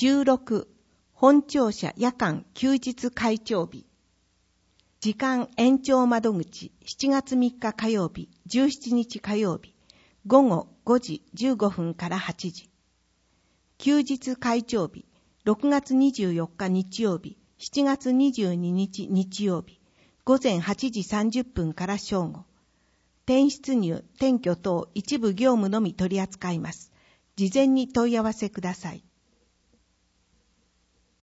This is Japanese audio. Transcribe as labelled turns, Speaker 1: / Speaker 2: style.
Speaker 1: 16、本庁舎夜間休日開庁日。時間延長窓口7月3日火曜日、17日火曜日、午後5時15分から8時。休日開庁日、6月24日日曜日、7月22日日曜日、午前8時30分から正午。転出入、転居等一部業務のみ取り扱います。事前に問い合わせください。